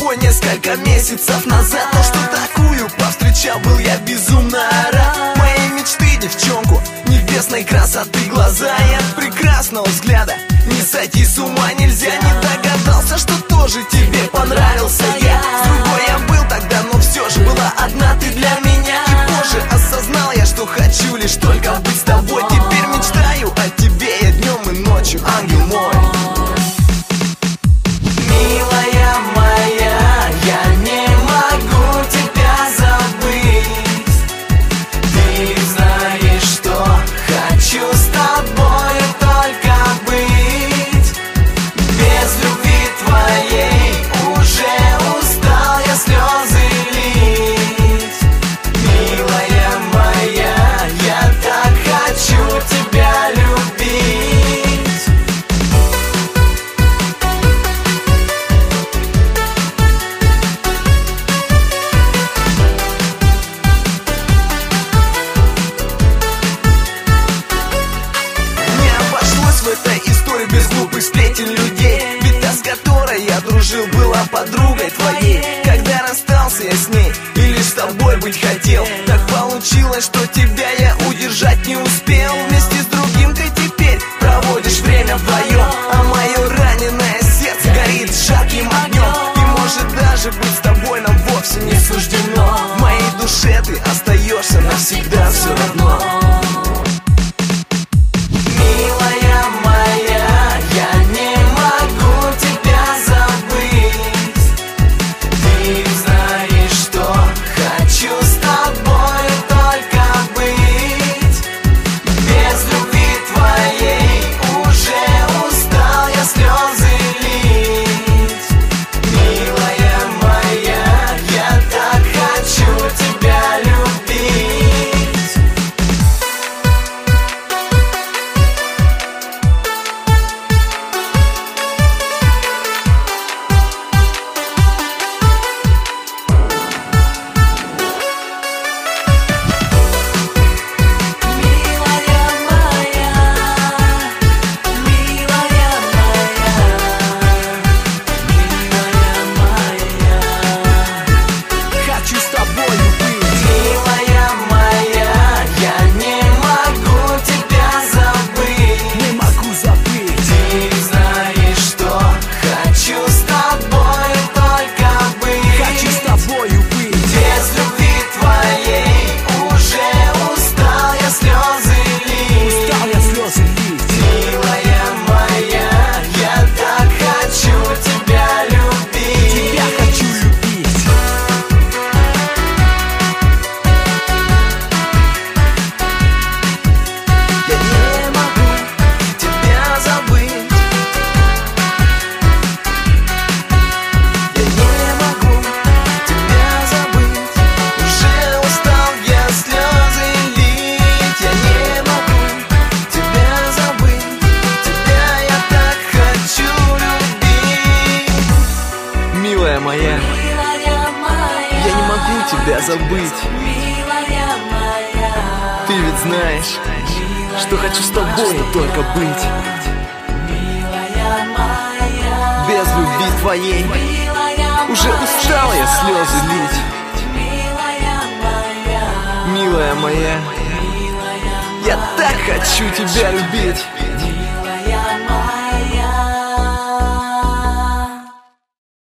тобой несколько месяцев назад. То, что такую повстречал, был я безумно рад. Моей мечты девчонку небесной красоты глаза и от прекрасного взгляда не сойти с ума нельзя. Не догадался, что тоже тебе понравился я. С другой я был тогда, но все же была одна ты для меня. И позже осознал я, что хочу лишь только быть с тобой. Теперь мечтаю о тебе я днем и ночью, ангел мой. Милая моя, я не могу тебя забыть. Ты знаешь, что хочу с тобой только быть. Без любви твоей уже устал я слезы лить. Милая моя, я так хочу тебя любить. В этой истории без глупых сплетен людей. Ведь та, с которой я дружил, была подругой твоей. Когда расстался я с ней и лишь с тобой быть хотел, так получилось, что тебя я удержать не успел. Вместе с другим ты теперь проводишь время вдвоем, а мое раненое сердце горит жарким огнем. И может даже быть с тобой нам вовсе не суждено. В моей душе ты остаешься навсегда все равно. Милая моя, я не могу тебя забыть. Ты ведь знаешь, что хочу с тобой только быть. Без любви твоей уже устал я слезы лить. Милая моя, я так хочу тебя любить.